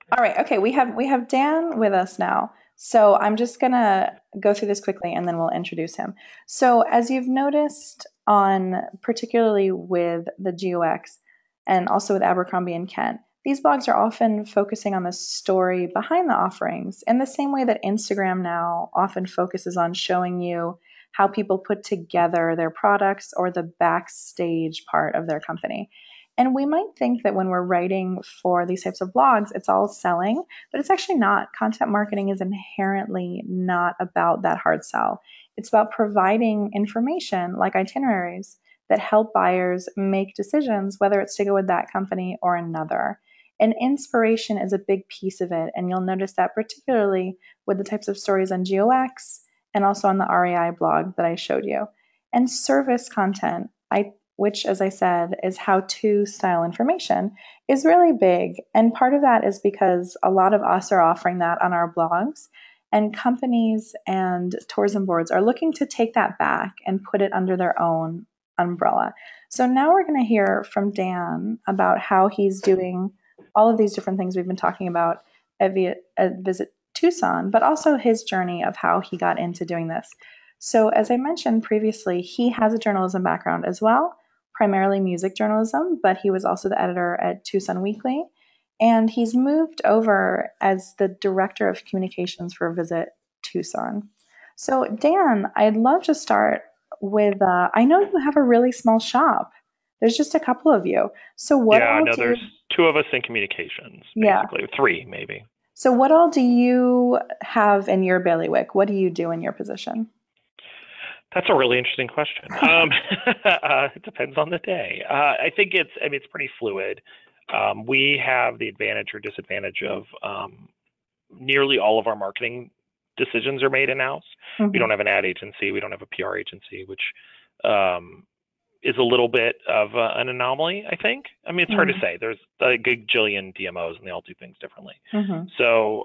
All right. Okay. We have Dan with us now. So I'm just gonna go through this quickly and then we'll introduce him. So as you've noticed on particularly with the GOX and also with Abercrombie and Kent, these blogs are often focusing on the story behind the offerings in the same way that Instagram now often focuses on showing you how people put together their products or the backstage part of their company. And we might think that when we're writing for these types of blogs, it's all selling, but it's actually not. Content marketing is inherently not about that hard sell. It's about providing information like itineraries that help buyers make decisions, whether it's to go with that company or another. And inspiration is a big piece of it. And you'll notice that particularly with the types of stories on GOX and also on the REI blog that I showed you. And service content, which, as I said, is how to style information, is really big. And part of that is because a lot of us are offering that on our blogs, and companies and tourism boards are looking to take that back and put it under their own umbrella. So now we're going to hear from Dan about how he's doing all of these different things we've been talking about at Visit Tucson, but also his journey of how he got into doing this. So, as I mentioned previously, he has a journalism background as well, primarily music journalism, but he was also the editor at Tucson Weekly. And he's moved over as the director of communications for Visit Tucson. So, Dan, I'd love to start with I know you have a really small shop. There's just a couple of you. So, what Yeah, all no, do you, there's two of us in communications, yeah. basically. Three, maybe. So, what all do you have in your bailiwick? What do you do in your position? That's a really interesting question. It depends on the day. I think it's pretty fluid. We have the advantage or disadvantage of nearly all of our marketing decisions are made in-house. We Hmm. don't have an ad agency. We don't have a PR agency, which um, is a little bit of an anomaly, I think. I mean, it's hard to Hmm. say. There's a gajillion DMOs, and they all do things differently. Hmm. So,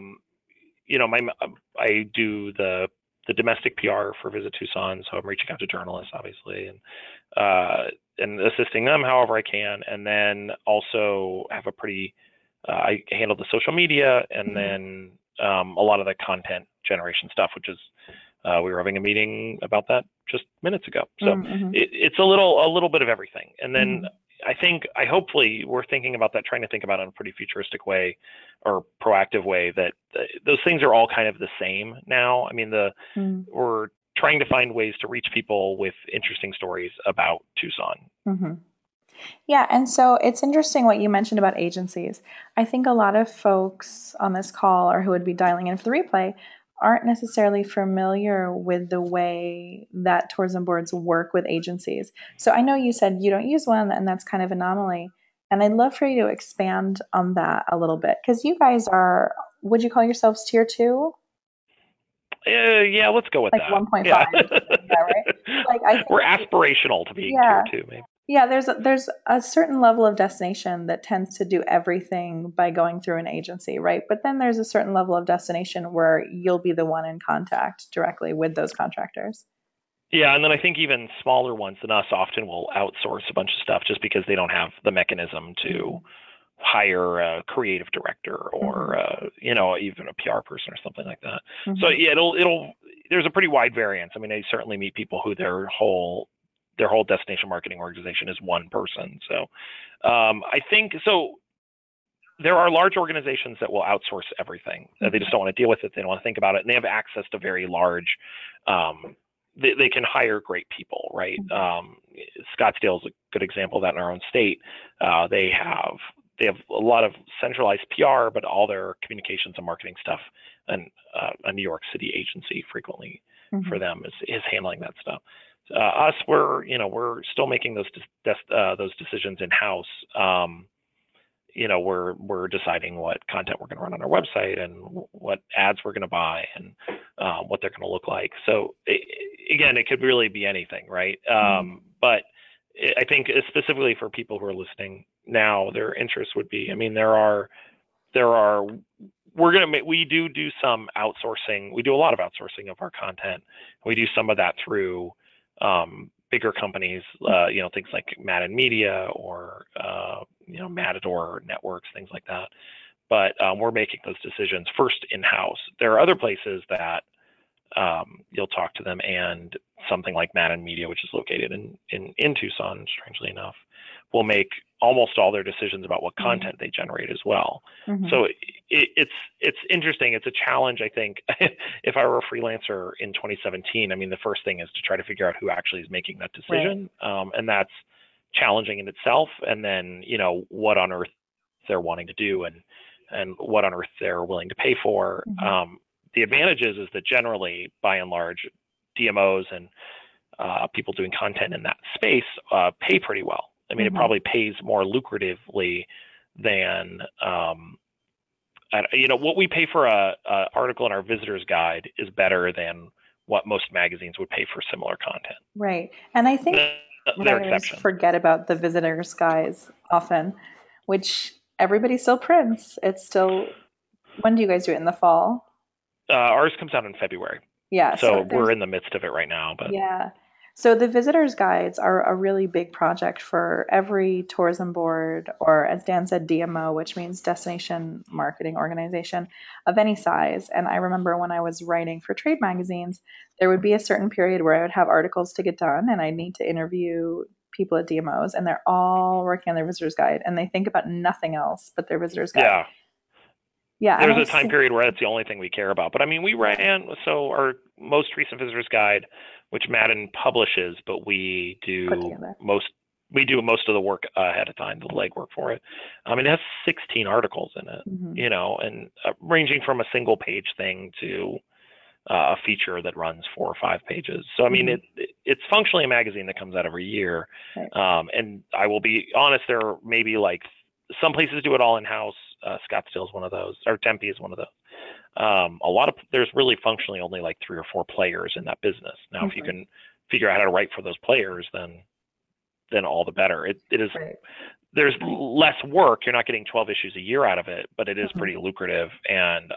my I do the domestic PR for Visit Tucson, so I'm reaching out to journalists, obviously, and assisting them however I can, and then also have a pretty I handle the social media, and Hmm. then a lot of the content generation stuff, which is we were having a meeting about that just minutes ago. So Hmm. it's a little bit of everything, and then Hmm. I hopefully we're thinking about that, trying to think about it in a pretty futuristic way or proactive way that those things are all kind of the same now. I mean, we're trying to find ways to reach people with interesting stories about Tucson. Hmm. Yeah, and so it's interesting what you mentioned about agencies. I think a lot of folks on this call or who would be dialing in for the replay aren't necessarily familiar with the way that tourism boards work with agencies. So I know you said you don't use one, and that's kind of an anomaly. And I'd love for you to expand on that a little bit because you guys are, would you call yourselves tier two? Yeah, let's go with Like that. 1.5 Yeah. or something, yeah, right? Like I We're think, aspirational to being tier yeah, two, maybe. yeah, there's a certain level of destination that tends to do everything by going through an agency, right? But then there's a certain level of destination where you'll be the one in contact directly with those contractors. Yeah, and then I think even smaller ones than us often will outsource a bunch of stuff just because they don't have the mechanism to Mm-hmm. hire a creative director or Mm-hmm. even a PR person or something like that. So Mm-hmm. yeah, it'll there's a pretty wide variance. I mean, I certainly meet people who their whole destination marketing organization is one person. So I think so. There are large organizations that will outsource everything. They Mm-hmm. just don't want to deal with it. They don't want to think about it, and they have access to very large. Um, they can hire great people, right? Scottsdale is a good example of that in our own state. They have a lot of centralized PR, but all their communications and marketing stuff, and a New York City agency frequently Mm-hmm. for them is handling that stuff. Us, we're still making those decisions in house. We're deciding what content we're going to run on our website and what ads we're going to buy and what they're going to look like. So again, it could really be anything, right? Mm-hmm. But I think specifically for people who are listening now, their interest would be. I mean, there are we do some outsourcing. We do a lot of outsourcing of our content. We do some of that through bigger companies, things like Madden Media or Matador Networks, things like that. but we're making those decisions first in-house. There are other places that you'll talk to them, and something like Madden Media, which is located in Tucson, strangely enough, will make almost all their decisions about what content they generate as well. So it's interesting. It's a challenge, I think. If I were a freelancer in 2017, I mean, the first thing is to try to figure out who actually is making that decision, and that's challenging in itself. And then, you know, what on earth they're wanting to do, and what on earth they're willing to pay for. The advantage is that generally, by and large, DMOs and people doing content in that space pay pretty well. I mean, it probably pays more lucratively than, you know, what we pay for a article in our visitor's guide is better than what most magazines would pay for similar content. Right. And I think writers forget about the visitors' guides often, which everybody still prints. It's still, when do you guys do it? In the fall? Ours comes out in February. Yeah. So we're in the midst of it right now. But yeah. So the visitors' guides are a really big project for every tourism board, or as Dan said, DMO, which means destination marketing organization of any size. And I remember when I was writing for trade magazines, there would be a certain period where I would have articles to get done, and I'd need to interview people at DMOs, and they're all working on their visitors' guide, and they think about nothing else but their visitors' guide. Yeah. Yeah, there's a time period where that's the only thing we care about. But I mean, we ran, so our most recent visitor's guide, which Madden publishes, but we do most of the work ahead of time, the legwork for it. It has 16 articles in it, you know, and ranging from a single page thing to a feature that runs 4 or 5 pages. So, I mean, it's functionally a magazine that comes out every year. Right. And I will be honest, there are maybe like some places do it all in-house. Scottsdale is one of those, or Tempe is one of those. There's really functionally only like 3 or 4 players in that business. Now, if you can figure out how to write for those players, then all the better. It is, there's less work. You're not getting 12 issues a year out of it, but it is pretty lucrative and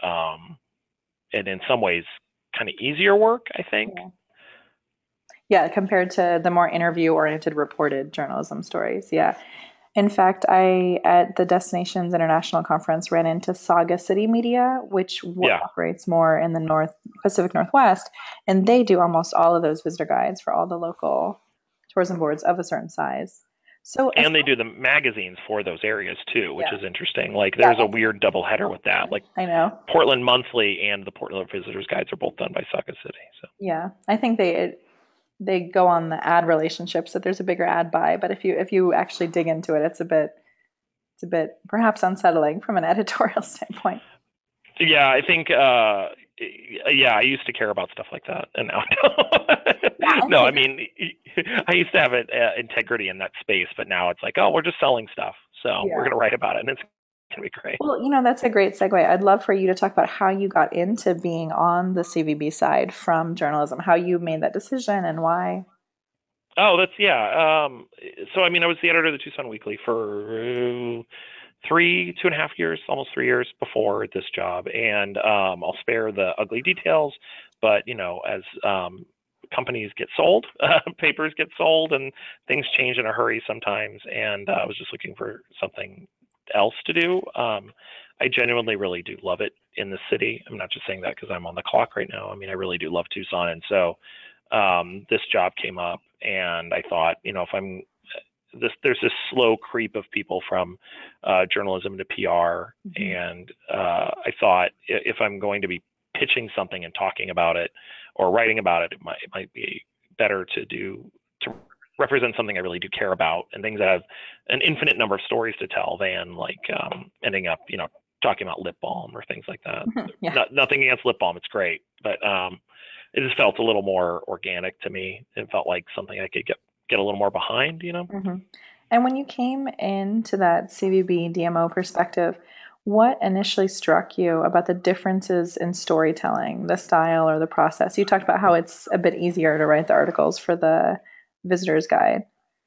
in some ways kind of easier work, I think. Yeah, compared to the more interview-oriented reported journalism stories. Yeah. In fact, I, at the Destinations International Conference, ran into Saga City Media, which operates more in the Pacific Northwest, and they do almost all of those visitor guides for all the local tourism boards of a certain size. So, and they do the magazines for those areas too, which is interesting. Like there's a weird double header with that. Like I know Portland Monthly and the Portland Visitors Guides are both done by Saga City. So yeah, I think they go on the ad relationships, that there's a bigger ad buy, but if you actually dig into it, it's a bit perhaps unsettling from an editorial standpoint. Yeah, I think I used to care about stuff like that, and now I don't. No, I mean, I used to have integrity in that space, but now it's like, oh, we're just selling stuff, so we're going to write about it, and it's going to be great. Well, you know, that's a great segue. I'd love for you to talk about how you got into being on the CVB side from journalism, how you made that decision and why. Oh, so, I mean, I was the editor of the Tucson Weekly for 2.5 years, almost 3 years before this job. And I'll spare the ugly details, but, you know, as companies get sold, papers get sold, and things change in a hurry sometimes. And I was just looking for something else to do. I genuinely really do love it in the city. I'm not just saying that because I'm on the clock right now. I mean, I really do love Tucson. And so this job came up, and I thought, you know, if there's this slow creep of people from journalism to PR. And I thought if I'm going to be pitching something and talking about it or writing about it, it might be better to represent something I really do care about, and things that have an infinite number of stories to tell than like ending up, you know, talking about lip balm or things like that. Nothing against lip balm. It's great. But it just felt a little more organic to me. It felt like something I could get a little more behind, you know? And when you came into that CVB DMO perspective, what initially struck you about the differences in storytelling, the style or the process? You talked about how it's a bit easier to write the articles for the visitor's guide.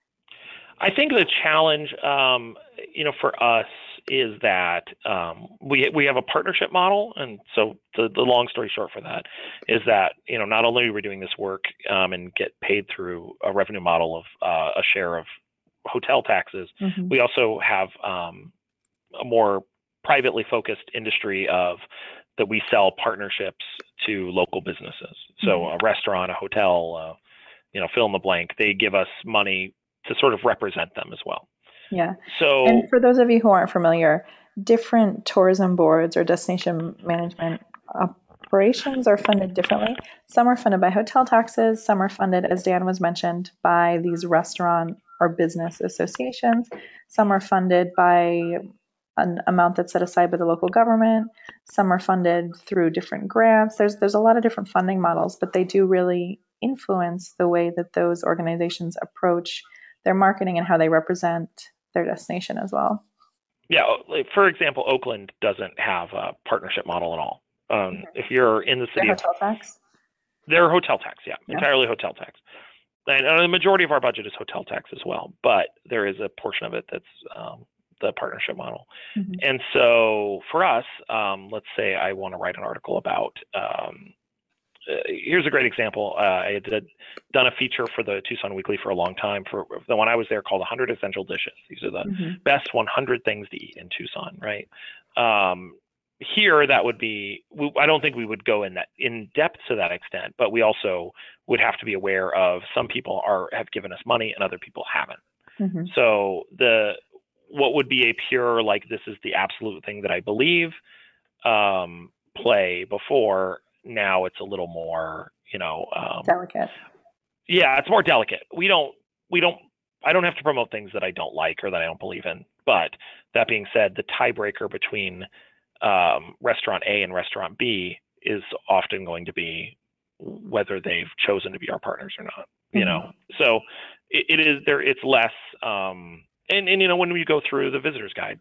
I think the challenge, you know, for us is that we have a partnership model. And so the long story short for that is that, you know, not only are we doing this work and get paid through a revenue model of a share of hotel taxes, we also have a more privately focused industry of that we sell partnerships to local businesses. So a restaurant, a hotel, fill in the blank, they give us money to sort of represent them as well. Yeah. So, and for those of you who aren't familiar, different tourism boards or destination management operations are funded differently. Some are funded by hotel taxes, some are funded, as Dan was mentioned, by these restaurant or business associations. Some are funded by an amount that's set aside by the local government. Some are funded through different grants. There's a lot of different funding models, but they do really influence the way that those organizations approach their marketing and how they represent their destination as well. Yeah, for example, Oakland doesn't have a partnership model at all. If you're in the city of hotel tax, they're hotel tax, entirely hotel tax. And the majority of our budget is hotel tax as well, but there is a portion of it that's the partnership model. And so for us, let's say I want to write an article about, here's a great example. I had done a feature for the Tucson Weekly for a long time, for the one I was there, called 100 Essential Dishes. These are the best 100 things to eat in Tucson, right? Here, that would be, I don't think we would go in depth to that extent, but we also would have to be aware of some people have given us money and other people haven't. So what would be a pure, like, this is the absolute thing that I believe, play before, now it's a little more, delicate. Yeah, it's more delicate. I don't have to promote things that I don't like or that I don't believe in. But that being said, the tiebreaker between restaurant A and restaurant B is often going to be whether they've chosen to be our partners or not. So it's less, and when we go through the visitor's guide,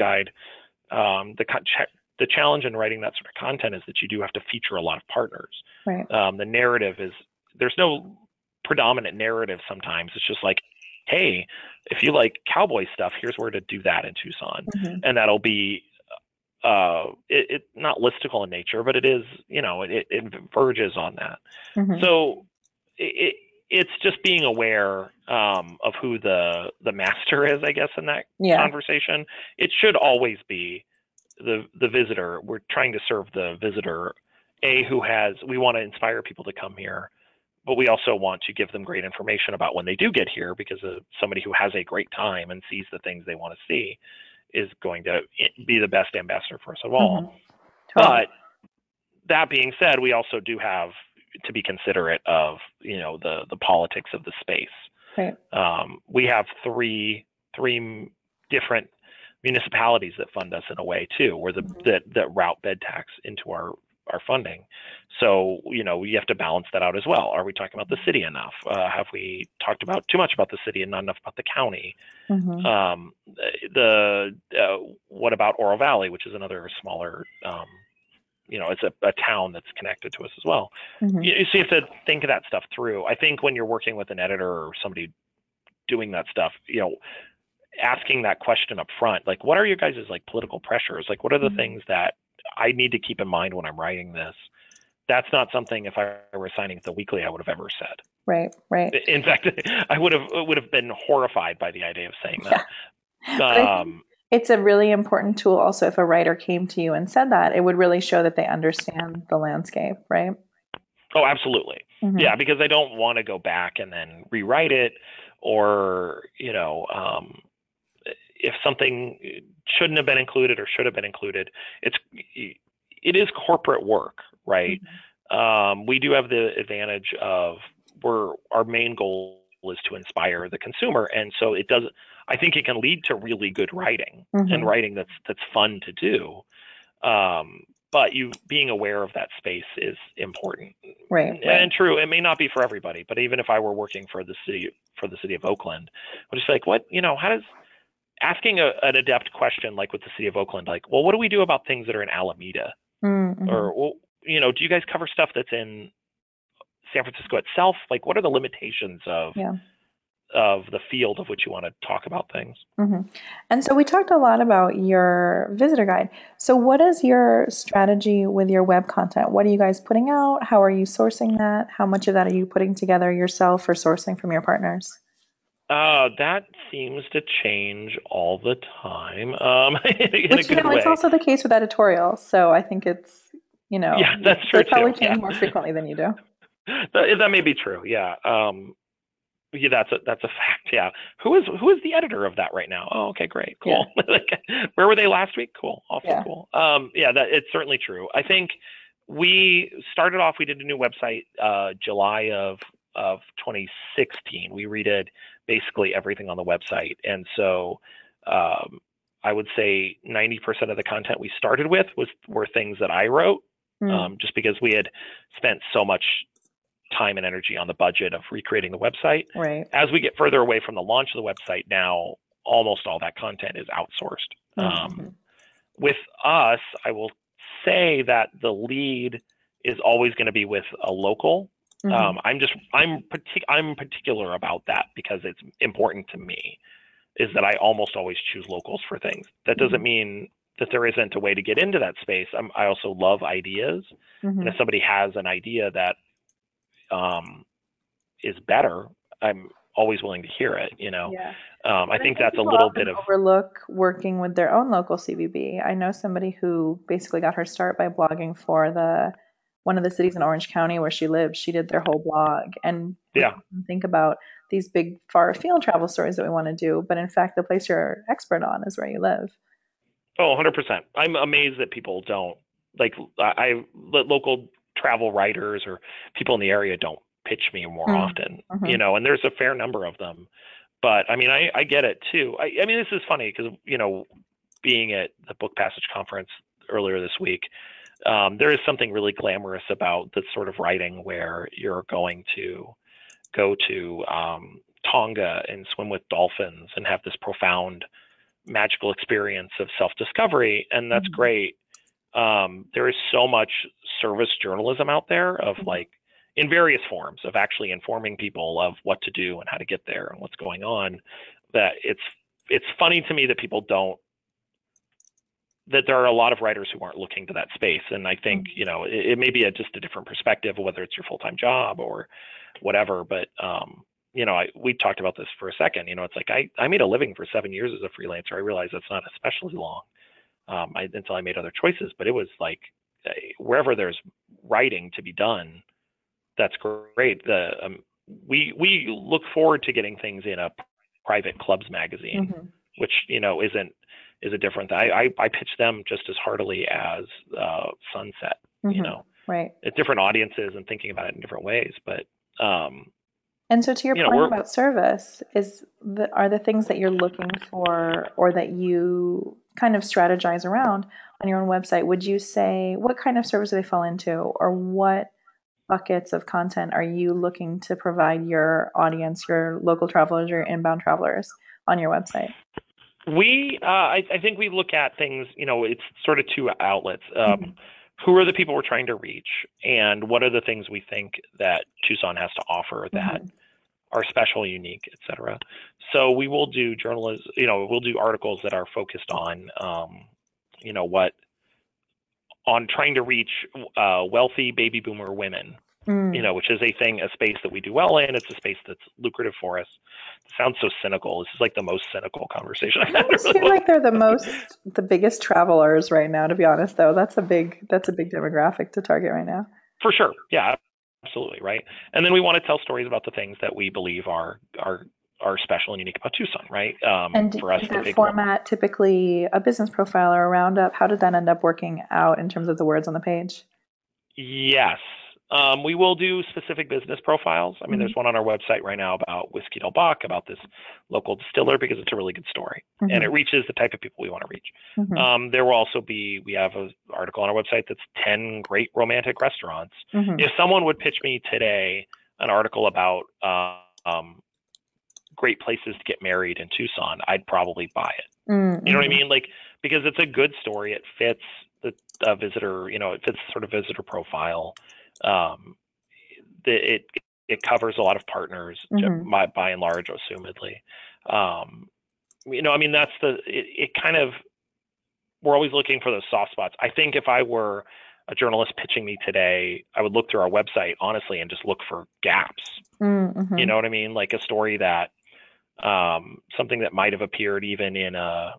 the challenge in writing that sort of content is that you do have to feature a lot of partners. Right. The narrative there's no predominant narrative sometimes. It's just like, hey, if you like cowboy stuff, here's where to do that in Tucson. And that'll be, it's not listicle in nature, but it is, it verges on that. So it's just being aware of who the master is, I guess, in that conversation. It should always be the visitor. We're trying to serve the visitor, we want to inspire people to come here, but we also want to give them great information about when they do get here, because somebody who has a great time and sees the things they want to see is going to be the best ambassador for us of all. But that being said, we also do have to be considerate of, the politics of the space. Right. We have three different municipalities that fund us in a way too, where that route bed tax into our funding. So, we have to balance that out as well. Are we talking about the city enough? Have we talked about too much about the city and not enough about the county? What about Oro Valley, which is another smaller, it's a town that's connected to us as well. So you have to think of that stuff through. I think when you're working with an editor or somebody doing that stuff, asking that question up front, like, what are your guys' like political pressures? Like, what are the things that I need to keep in mind when I'm writing this? That's not something, if I were signing the weekly, I would have ever said. Right. In fact, I would have been horrified by the idea of saying that. It's a really important tool also. If a writer came to you and said that, it would really show that they understand the landscape, right? Oh, absolutely. Yeah, because I don't want to go back and then rewrite it, or, if something shouldn't have been included or should have been included. It is corporate work, right? We do have the advantage of our main goal is to inspire the consumer, and so I think it can lead to really good writing and writing that's fun to do. But being aware of that space is important, right? And true, it may not be for everybody, but even if I were working for the city of Oakland, I'm just like, how does asking an adept question like with the city of Oakland, like, well, what do we do about things that are in Alameda? Or, well, do you guys cover stuff that's in San Francisco itself? Like, what are the limitations of the field of which you want to talk about things? And so we talked a lot about your visitor guide. So what is your strategy with your web content? What are you guys putting out? How are you sourcing that? How much of that are you putting together yourself or sourcing from your partners? That seems to change all the time, in a Which, good it's way. also the case with editorial. So I think it's, Yeah, that's they true too. probably Yeah, change more frequently than you do. that may be true. Yeah. Yeah, that's a fact. Yeah. Who is the editor of that right now? Oh, okay, great, Yeah. cool. Like, where were they last week? Cool, awesome, Yeah. cool. Yeah, that it's certainly true. I think we started off. We did a new website, July of 2016. We redid basically everything on the website, and so um, I would say 90% of the content we started with were things that I wrote, Mm, just because we had spent so much time and energy on the budget of recreating the website. right. As we get further away from the launch of the website now, almost all that content is outsourced. Mm-hmm. With us, I will say that the lead is always going to be with a local. Mm-hmm. I'm particular about that because it's important to me. Is that I almost always choose locals for things. That doesn't Mm-hmm. mean that there isn't a way to get into that space. I also love ideas, and Mm-hmm. if somebody has an idea that um, is better, I'm always willing to hear it. Yeah. I But I think think that's a people little often bit of overlook working with their own local CVB. I know somebody who basically got her start by blogging for the one of the cities in Orange County where she lives. She did their whole blog, and we yeah. often think about these big far afield travel stories that we want to do, but in fact, the place you're expert on is where you live. Oh, 100%. I'm amazed that people don't like. Local travel writers or people in the area don't pitch me more often. Mm-hmm. And there's a fair number of them. But I mean, I get it too. I mean, this is funny because being at the Book Passage conference earlier this week, there is something really glamorous about the sort of writing where you're going to go to Tonga and swim with dolphins and have this profound magical experience of self-discovery, and that's Mm-hmm. great. There is so much service journalism out there of like in various forms of actually informing people of what to do and how to get there and what's going on, that it's funny to me that people don't, that there are a lot of writers who aren't looking to that space. And I think, Mm-hmm. it may be just a different perspective, whether it's your full-time job or whatever. But, we talked about this for a second. It's like I made a living for 7 years as a freelancer. I realized that's not especially long, until I made other choices. But it was like wherever there's writing to be done, that's great. We look forward to getting things in a private clubs magazine, Mm-hmm. which is a different thing. I pitch them just as heartily as Sunset. Mm-hmm. Right. It's different audiences and thinking about it in different ways. But And so, to your point we're about service, are the things that you're looking for, or that you kind of strategize around on your own website? Would you say what kind of service do they fall into, or what buckets of content are you looking to provide your audience, your local travelers, your inbound travelers on your website? I think we look at things. It's sort of two outlets. Mm-hmm. Who are the people we're trying to reach, and what are the things we think that Tucson has to offer that Mm-hmm. are special, unique, etc. So we will do journalism. We'll do articles that are focused on, what on trying to reach wealthy baby boomer women. Mm. Which is a space that we do well in. It's a space that's lucrative for us. It sounds so cynical. This is like the most cynical conversation I've I had. almost feel like they're the biggest travelers right now. To be honest, though, that's a big demographic to target right now. For sure. Yeah, absolutely. Right. And then we want to tell stories about the things that we believe are special and unique about Tucson. Right. And For us, is the that big format typically a business profile or a roundup? How did that end up working out in terms of the words on the page? Yes. We will do specific business profiles. I mean, Mm-hmm. there's one on our website right now about Whiskey Del Bach, about this local distiller, because it's a really good story and Mm-hmm. it reaches the type of people we want to reach. Mm-hmm. There will also we have an article on our website that's 10 great romantic restaurants. Mm-hmm. If someone would pitch me today an article about great places to get married in Tucson, I'd probably buy it. Mm-hmm. You know what I mean? Like, because it's a good story. It fits the visitor, it fits sort of visitor profile. It covers a lot of partners, Mm-hmm. by and large, assumedly. I mean, that's it kind of, we're always looking for those soft spots. I think if I were a journalist pitching me today, I would look through our website, honestly, and just look for gaps. Mm-hmm. You know what I mean? Like a story that something that might have appeared even in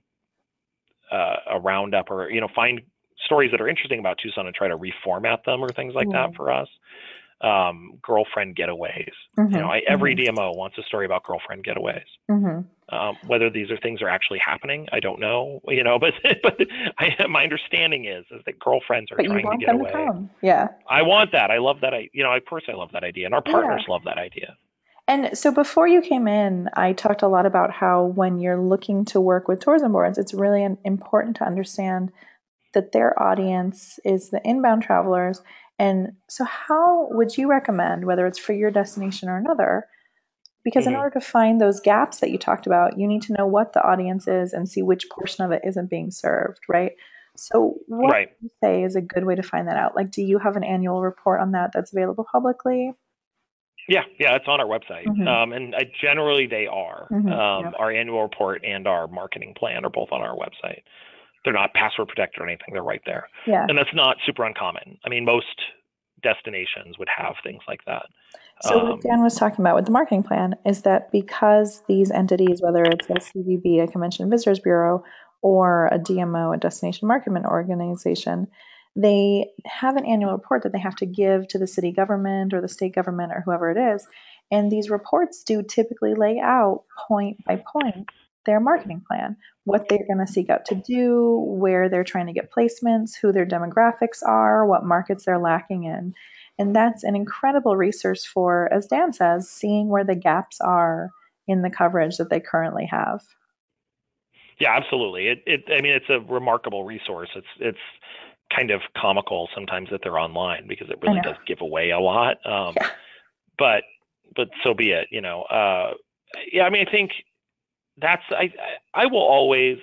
a roundup, or find stories that are interesting about Tucson and try to reformat them or things like that for us. Girlfriend getaways. Every DMO wants a story about girlfriend getaways. Whether these are things are actually happening, I don't know. But my understanding is that girlfriends are trying to get away. Yeah, I want that. I love that. Of course, I love that idea, and our partners love that idea. And so before you came in, I talked a lot about how when you're looking to work with tourism boards, it's really important to understand that their audience is the inbound travelers. And so how would you recommend, whether it's for your destination or another, because in order to find those gaps that you talked about, you need to know what the audience is and see which portion of it isn't being served, right? So what would you say is a good way to find that out? Like, do you have an annual report on that that's available publicly? Yeah, it's on our website. And generally they are. Our annual report and our marketing plan are both on our website. They're not password protected or anything. They're right there. Yeah. And that's not super uncommon. I mean, most destinations would have things like that. So what Dan was talking about with the marketing plan is that because these entities, whether it's a CVB, a Convention and Visitors Bureau, or a DMO, a Destination Marketing Organization, they have an annual report that they have to give to the city government or the state government or whoever it is. And these reports do typically lay out point by point their marketing plan, what they're going to seek out to do, where they're trying to get placements, who their demographics are, what markets they're lacking in. And that's an incredible resource for, as Dan says, seeing where the gaps are in the coverage that they currently have. Yeah, absolutely. I mean, it's a remarkable resource. It's kind of comical sometimes that they're online because it really does give away a lot. But so be it. I mean, I think that's I will always.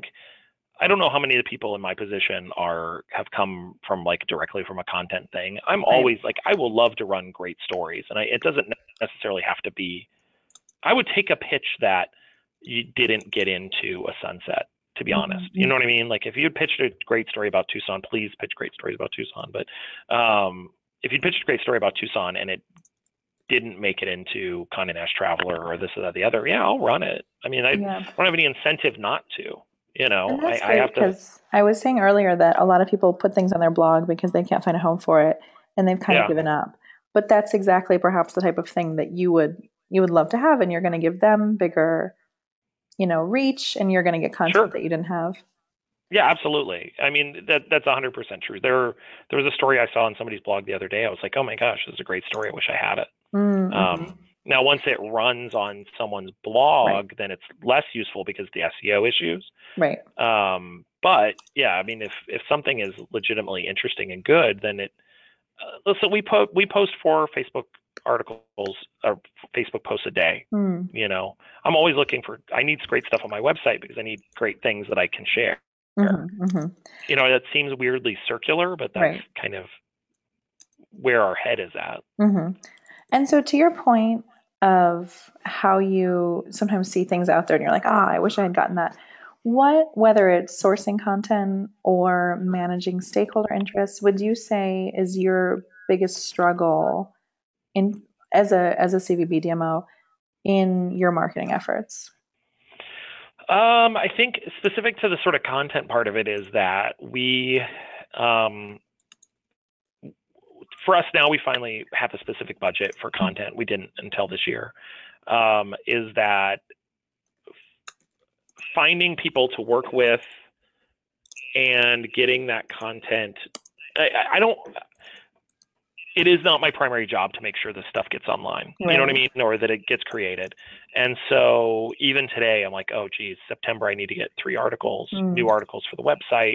I don't know how many of the people in my position have come from directly from a content thing. I'm always I will love to run great stories, and it doesn't necessarily have to be. I would take a pitch that you didn't get into a sunset, to be honest. You know what I mean? Like, if you had pitched a great story about Tucson, please pitch great stories about Tucson. But if you pitched a great story about Tucson and it didn't make it into Condé Nast Traveler or this or that, the other, I'll run it. I mean, I don't have any incentive not to. I have to. Because I was saying earlier that a lot of people put things on their blog because they can't find a home for it, and they've kind of given up. But that's exactly perhaps the type of thing that you would love to have, and you're going to give them bigger, reach, and you're going to get content that you didn't have. Yeah, absolutely. I mean, that's 100% true. There was a story I saw on somebody's blog the other day. I was like, oh my gosh, this is a great story. I wish I had it. Now, once it runs on someone's blog, then it's less useful because of the SEO issues. Right. But yeah, I mean, if something is legitimately interesting and good, then listen, we post 4 Facebook articles or Facebook posts a day. I'm always looking I need great stuff on my website because I need great things that I can share. That seems weirdly circular, but that's kind of where our head is at. And so to your point of how you sometimes see things out there and you're like, I wish I had gotten that. Whether it's sourcing content or managing stakeholder interests, would you say is your biggest struggle as a CVB DMO in your marketing efforts? I think specific to the sort of content part of it is that we, for us now, we finally have a specific budget for content. We didn't until this year. Is that finding people to work with and getting that content? It is not my primary job to make sure this stuff gets online. You know what I mean? Or that it gets created. And so even today, I'm like, oh, geez, September, I need to get 3 articles, new articles for the website.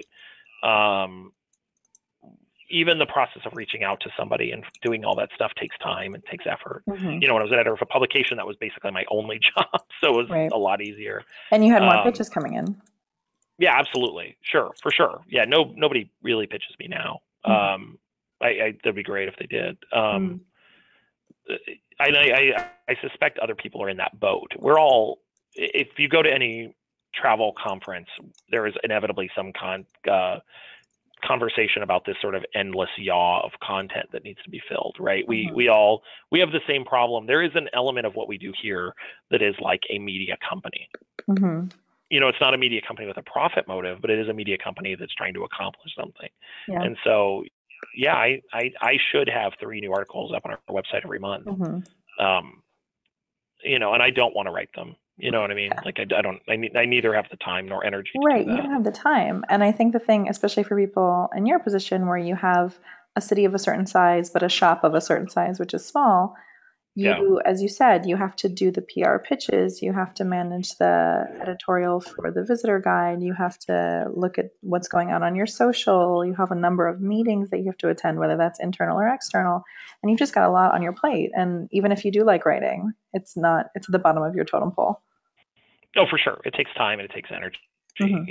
Even the process of reaching out to somebody and doing all that stuff takes time and takes effort. When I was an editor of a publication, that was basically my only job. So it was a lot easier. And you had more pitches coming in. Yeah, absolutely. Sure. For sure. Yeah. Nobody really pitches me now. That'd be great if they did. I suspect other people are in that boat. If you go to any travel conference, there is inevitably some conversation about this sort of endless yaw of content that needs to be filled, right? Mhm. We have the same problem. There is an element of what we do here that is like a media company. Mhm. It's not a media company with a profit motive, but it is a media company that's trying to accomplish something. Yeah. And so, yeah, I should have 3 new articles up on our website every month. Mhm. And I don't want to write them. You know what I mean? Like I neither have the time nor energy to Right. do You that. don't have the time. And I think the thing, especially for people in your position where you have a city of a certain size, but a shop of a certain size, which is small, Yeah. as you said, you have to do the PR pitches, you have to manage the editorial for the visitor guide, you have to look at what's going on your social, you have a number of meetings that you have to attend, whether that's internal or external, and you've just got a lot on your plate. And even if you do like writing, it's at the bottom of your totem pole. Oh, for sure. It takes time and it takes energy. Mm-hmm.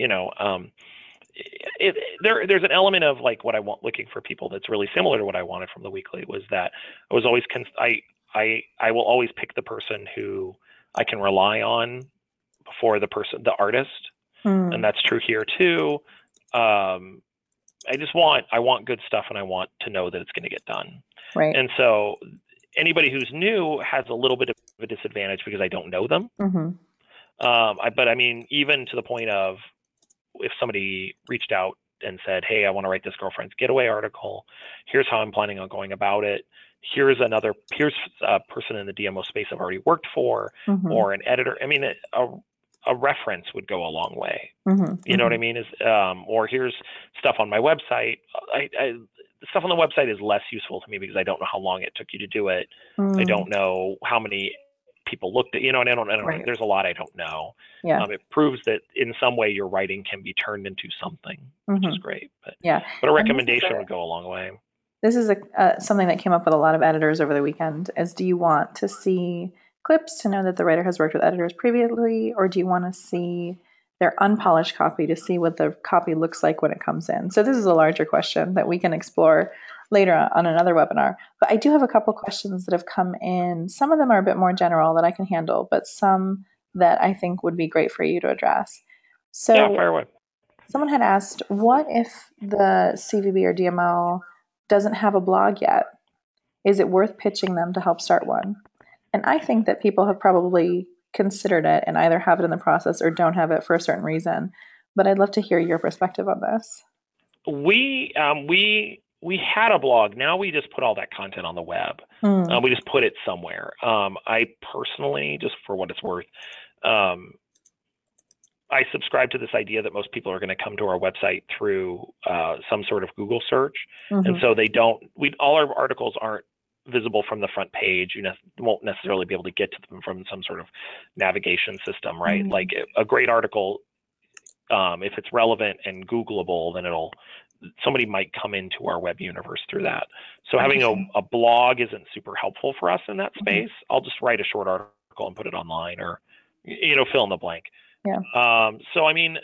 There's an element of like what I want looking for people that's really similar to what I wanted from the weekly was that I was always I will always pick the person who I can rely on before the artist, and that's true here too. I want good stuff, and I want to know that it's going to get done. Right. And so anybody who's new has a little bit of a disadvantage because I don't know them. Mm-hmm. But I mean, even to the point of if somebody reached out and said, "Hey, I want to write this girlfriend's getaway article. Here's how I'm planning on going about it. Here's a person in the DMO space I've already worked for, Mm-hmm. or an editor." I mean, a reference would go a long way. Mm-hmm. You know what I mean? Or here's stuff on my website. The stuff on the website is less useful to me because I don't know how long it took you to do it. I don't know how many people looked at, and I don't Right. there's a lot I don't know. Yeah. It proves that in some way your writing can be turned into something, which is great. Yeah. But a recommendation would go a long way. This is something that came up with a lot of editors over the weekend is, do you want to see clips to know that the writer has worked with editors previously, or do you want to see their unpolished copy to see what the copy looks like when it comes in? So this is a larger question that we can explore later on another webinar. But I do have a couple questions that have come in. Some of them are a bit more general that I can handle, but some that I think would be great for you to address. So yeah, fire away. Someone had asked, what if the CVB or DMO doesn't have a blog yet? Is it worth pitching them to help start one? And I think that people have probably considered it and either have it in the process or don't have it for a certain reason. But I'd love to hear your perspective on this. We had a blog. Now we just put all that content on the web. We just put it somewhere. I personally, just for what it's worth, I subscribe to this idea that most people are going to come to our website through some sort of Google search. And so all our articles aren't visible from the front page. You won't necessarily be able to get to them from some sort of navigation system, right? Like a great article, if it's relevant and Googleable, then somebody might come into our web universe through that. So having a blog isn't super helpful for us in that space. I'll just write a short article and put it online, or fill in the blank. Yeah. So I mean,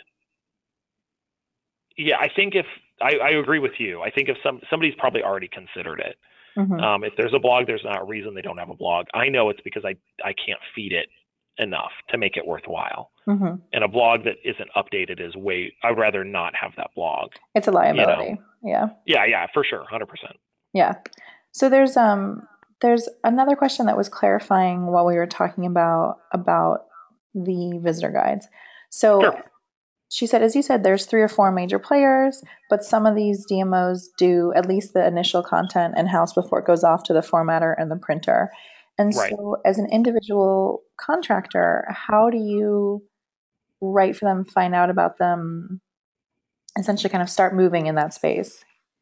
yeah, I think I agree with you. I think if somebody's probably already considered it. If there's a blog, there's not a reason they don't have a blog. I know it's because I can't feed it enough to make it worthwhile. And a blog that isn't updated is I'd rather not have that blog. It's a liability. Yeah. Yeah, for sure, 100%. Yeah. So there's another question that was clarifying while we were talking about the visitor guides. So Sure. She said, as you said, there's 3 or 4 major players, but some of these DMOs do at least the initial content in-house before it goes off to the formatter and the printer. And so as an individual contractor, how do you write for them, find out about them, essentially kind of start moving in that space?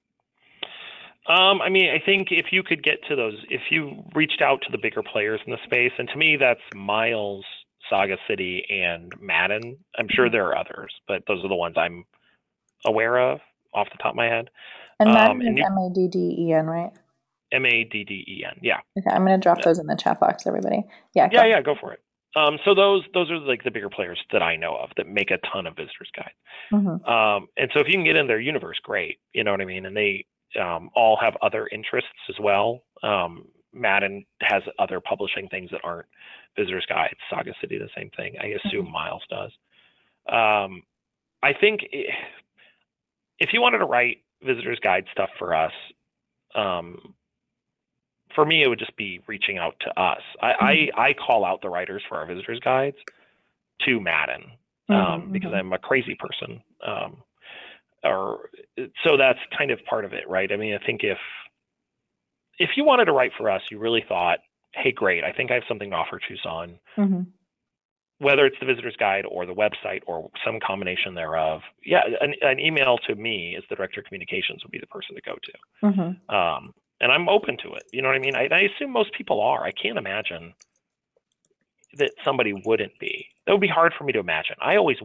I mean, I think if you could get to if you reached out to the bigger players in the space, and to me, that's Miles, Saga City, and Madden. I'm sure there are others, but those are the ones I'm aware of off the top of my head. And Madden is Madden, right? Madden, yeah. Okay, I'm going to drop those in the chat box, everybody. Yeah, go for it. So those are like the bigger players that I know of that make a ton of visitors guides. And so if you can get in their universe, great. You know what I mean? And they all have other interests as well. Madden has other publishing things that aren't visitors guides. Saga City, the same thing. I assume Miles does. I think if you wanted to write visitors guide stuff for us, for me, it would just be reaching out to us. I call out the writers for our visitors guides to Madden, because I'm a crazy person. So that's kind of part of it, right? I mean, I think if you wanted to write for us, you really thought, hey, great, I think I have something to offer Tucson, whether it's the visitor's guide or the website or some combination thereof. Yeah, an email to me as the director of communications would be the person to go to. And I'm open to it. You know what I mean? I assume most people are. I can't imagine that somebody wouldn't be. That would be hard for me to imagine. I've always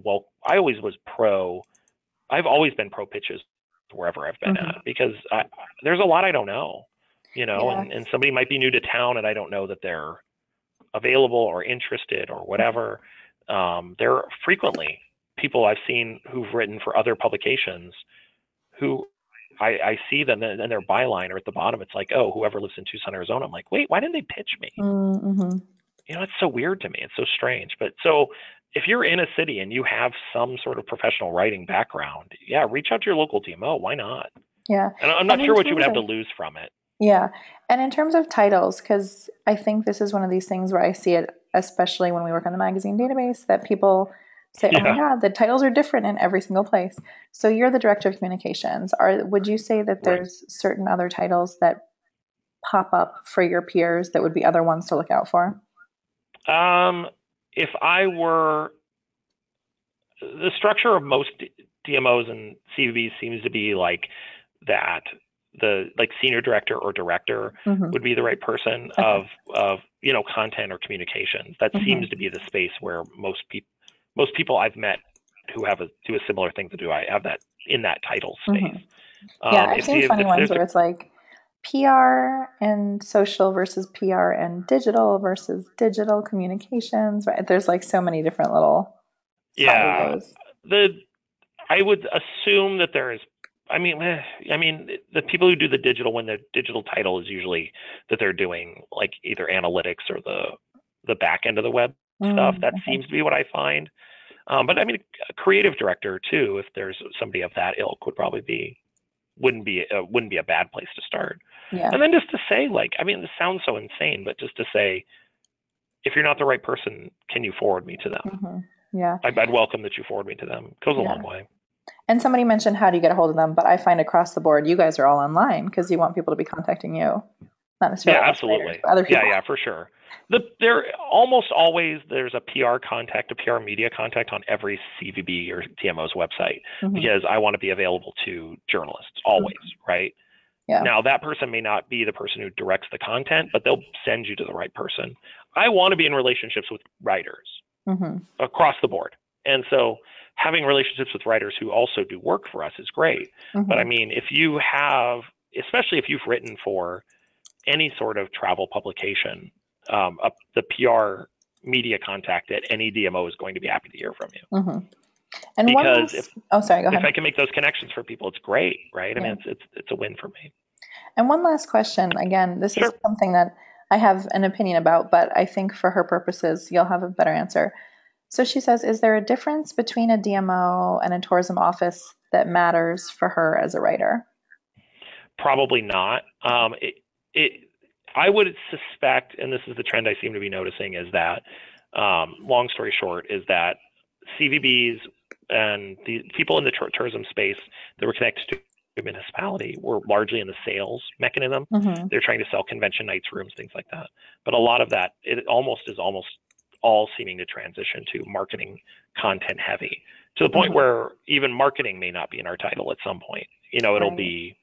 been pro pitches wherever I've been at, because there's a lot I don't know, and somebody might be new to town and I don't know that they're available or interested or whatever. There are frequently people I've seen who've written for other publications who I see them and their byline or at the bottom, it's like, oh, whoever lives in Tucson, Arizona. I'm like, wait, why didn't they pitch me? It's so weird to me. It's so strange. But so if you're in a city and you have some sort of professional writing background, reach out to your local DMO. Why not? Yeah. And I'm not sure what you would have to lose from it. Yeah. And in terms of titles, because I think this is one of these things where I see it, especially when we work on the magazine database, that people say, oh my God, the titles are different in every single place. So you're the director of communications. Would you say that there's certain other titles that pop up for your peers that would be other ones to look out for? If I were, the structure of most DMOs and CVBs seems to be like that. Senior director or director would be the right person of content or communications. That seems to be the space where most people I've met who do a similar thing to do, I have that in that title space. I've seen funny ones where it's like PR and social versus PR and digital versus digital communications, right? There's like so many different little silos. I would assume that there is. I mean, the people who do the digital, when the digital title is usually that they're doing like either analytics or the back end of the web stuff. That seems to be what I find. But I mean, a creative director too, if there's somebody of that ilk, wouldn't be a bad place to start. And then just to say, this sounds so insane, but just to say, if you're not the right person, can you forward me to them? I'd welcome that you forward me to them. It goes a long way. And somebody mentioned, how do you get a hold of them? But I find across the board, you guys are all online because you want people to be contacting you, not necessarily. Yeah, absolutely. Other people. Yeah, for sure. There almost always there's a PR contact, a PR media contact on every CVB or DMO's website, because I want to be available to journalists always, right? Yeah. Now that person may not be the person who directs the content, but they'll send you to the right person. I want to be in relationships with writers across the board, and so having relationships with writers who also do work for us is great. But I mean, if you have, especially if you've written for any sort of travel publication, the PR media contact at any DMO is going to be happy to hear from you. And because go ahead. If I can make those connections for people, it's great, right? I mean, it's a win for me. And one last question. Again, this is something that I have an opinion about, but I think for her purposes, you'll have a better answer. So she says, is there a difference between a DMO and a tourism office that matters for her as a writer? Probably not. I would suspect, and this is the trend I seem to be noticing, is that, long story short, is that CVBs and the people in the tourism space that were connected to the municipality were largely in the sales mechanism. They're trying to sell convention nights, rooms, things like that. But a lot of that, it is almost all seeming to transition to marketing content heavy, to the point where even marketing may not be in our title at some point. It'll be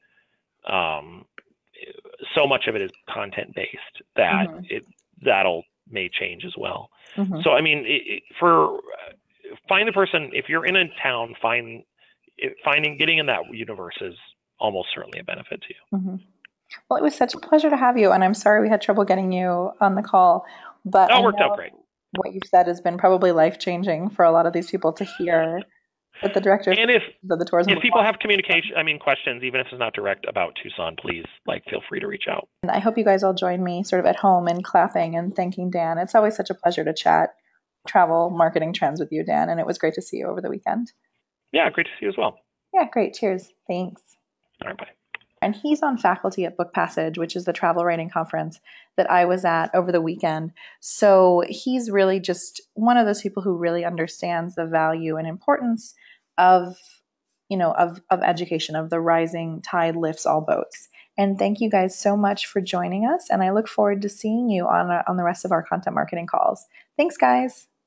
so much of it is content based that that'll may change as well. So I mean, find the person. If you're in a town, getting in that universe is almost certainly a benefit to you. Well, it was such a pleasure to have you, and I'm sorry we had trouble getting you on the call, but it worked out great. What you've said has been probably life-changing for a lot of these people to hear. That the director of the tourism. If people have communication, questions, even if it's not direct about Tucson, please feel free to reach out. And I hope you guys all join me sort of at home and clapping and thanking Dan. It's always such a pleasure to chat travel marketing trends with you, Dan, and it was great to see you over the weekend. Yeah, great to see you as well. Yeah, great. Cheers. Thanks. All right, bye. And he's on faculty at Book Passage, which is the travel writing conference that I was at over the weekend. So he's really just one of those people who really understands the value and importance of, of education, of the rising tide lifts all boats. And thank you guys so much for joining us. And I look forward to seeing you on the rest of our content marketing calls. Thanks, guys.